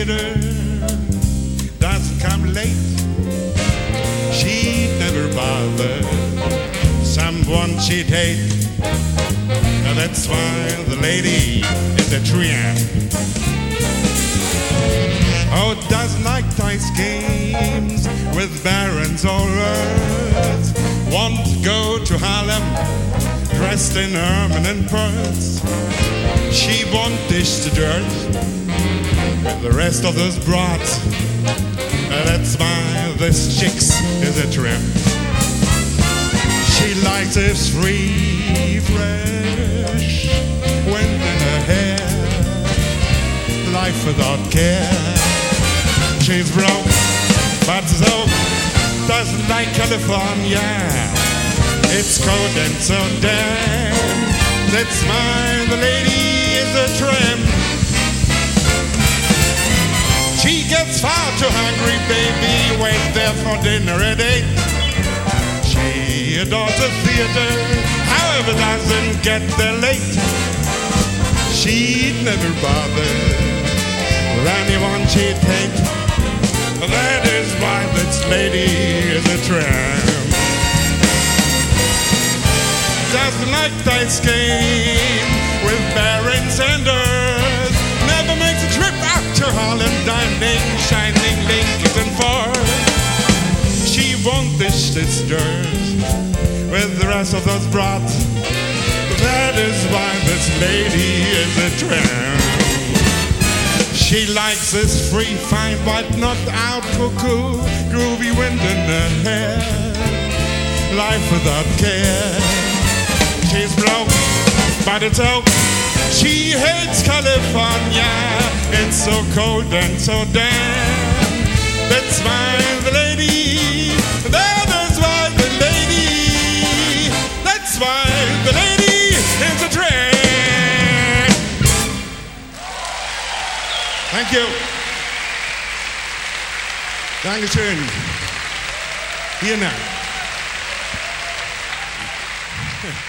theater, doesn't come late. She'd never bother someone she'd hate. And that's why the lady is a tramp. Oh, doesn't like dice games with barons or earls. Won't go to Harlem dressed in ermine and pearls. She won't dish the dirt with the rest of those broads. That's why this chicks is a tramp. She likes his free, fresh wind in her hair, life without care. She's broke, but so doesn't like California. It's cold and so damn. That's why the lady is a tramp. She gets far too hungry, baby, wait there for dinner at 8. She adores the theater, however doesn't get there late. She'd never bother with anyone she'd hate. That is why this lady is a tramp. Doesn't like dice game with barons and earls. Never makes a trip out to Harlem, dining, shining Lincolns and Fords. She won't dish this dirt with the rest of those broads. That is why this lady is a tramp. She likes this free, fine, but not out cuckoo, groovy wind in her hair, life without care. She's broke, but it's oak. She hates California, it's so cold and so damn. That's why the lady, that is why the lady, that's why the lady is a tramp. Thank you. Dankeschön. Vielen Dank.